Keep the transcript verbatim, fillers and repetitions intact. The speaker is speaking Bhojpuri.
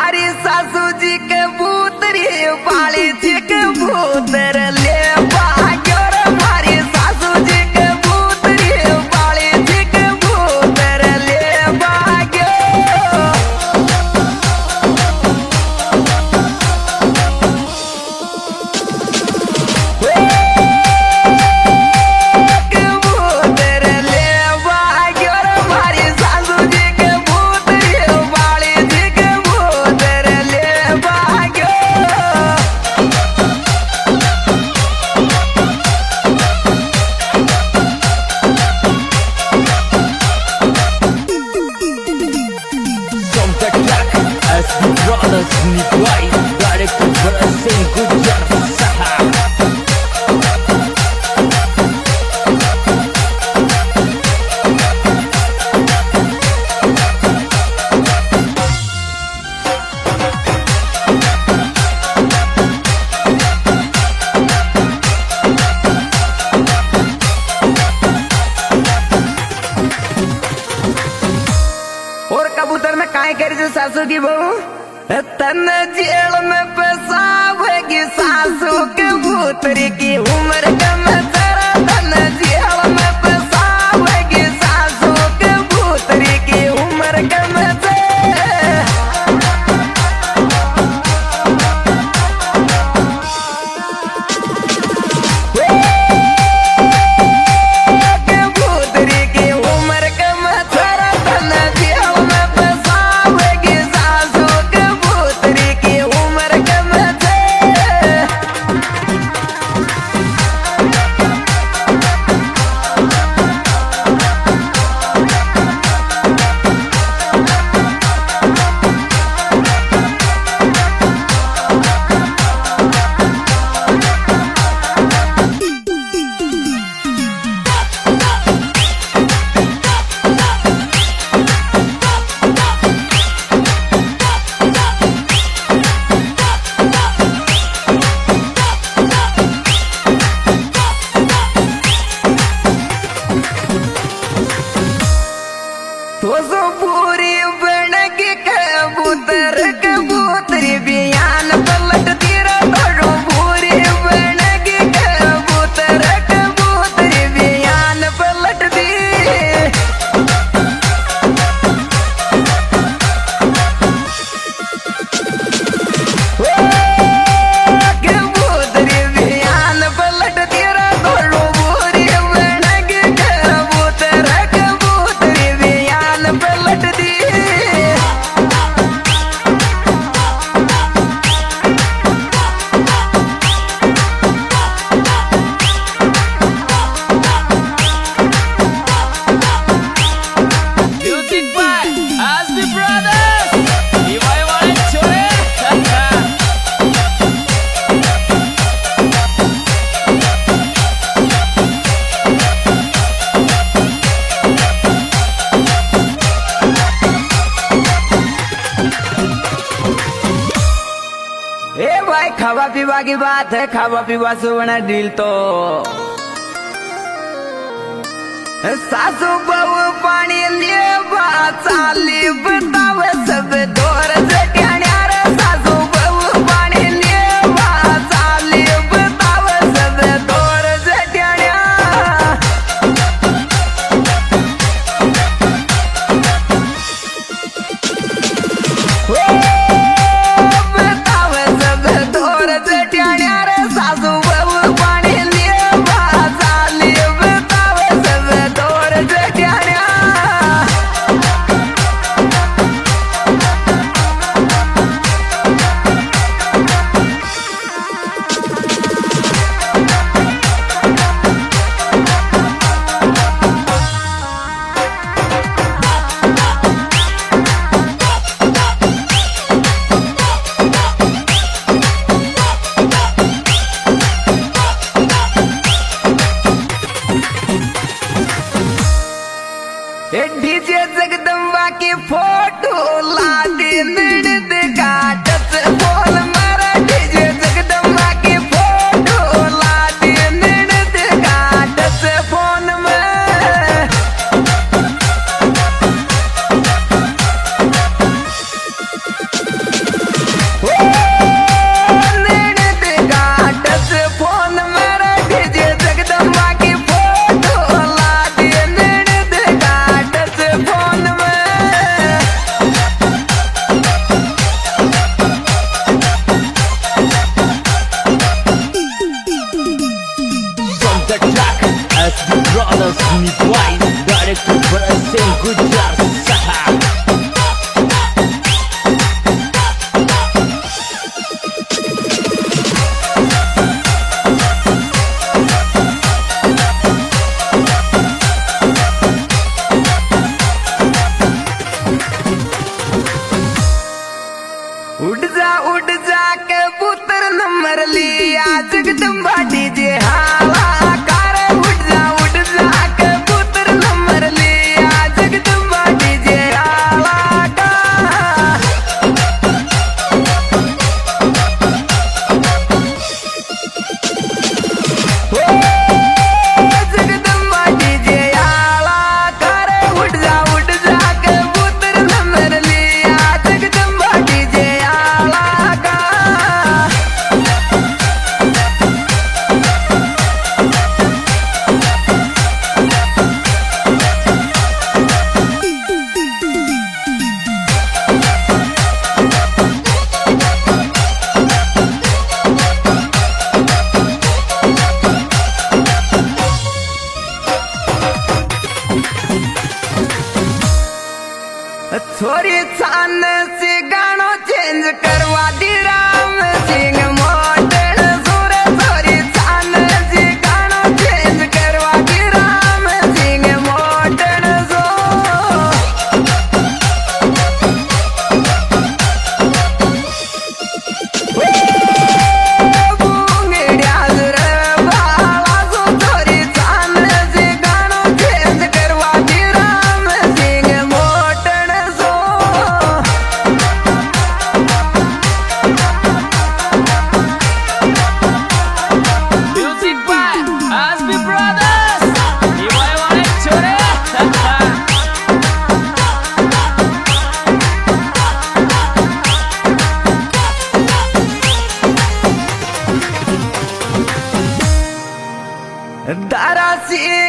मारी सासू जी के भूतरी बाली जी के भूतर ले भाग्यो रे मारी सासू जी के भूतरी बाली जी के भूतर ले भाग्यो। और कबूतर में काय करी जो सासू की बहू तन जेल में फसावेगी सासू के भूतरी की उम्र कम जरा तन जेल में फसावेगी सासू के भूतरी की उम्र कम तो सो पूरी बनगी कबूतर कबूतरी बियान पलट तीरा तोड़ो पूरी बनगी कबूतर कबूतरी बियान पलट दी। कबूतरी बियान पलट तीरा तोड़ो पूरी बनगी कबूतर कबूतरी बियान पलट दी। Music by Asli Brothers. Iwai wale chore. ए भाई खावा पीवा की बात है, खावा पीवा सुवर्ण डील तो सासू बहू पानी लिए चाली बतावे सब दौर जटियाण्या रे सासू बहू पानी लिए चाली बतावे सब दौर जटियाण्या। बतावे सब दौर जटियाण्या रे सासू बहू पानी लिए चाली बतावे सब दौर जटियाण्या। उड़ जाके पुत्र नंबर लिया जगदम्बा डीजे हाला कारे उड़ जा उड़ जाके पुत्र नंबर लिया जगदम्बा डीजे हाला का जगदम्बा डीजे हाला कारे उड़ जा उड़ जाके पुत्र नंबर लिया जगदम्बा डीजे हाला का थोड़ी छान से गानो चेंज करवा दी राम सिंह मॉडर्न सूर थोड़ी छान से गानो चेंज करवा दी राम सिंह मॉडर्न सो बूंगड़िया रे बाला सो थोड़ी छान से गानो चेंज करवा दी राम सिंह मॉडर्न सो Music by Aspi Brothers. You want it, Chore? दारा सी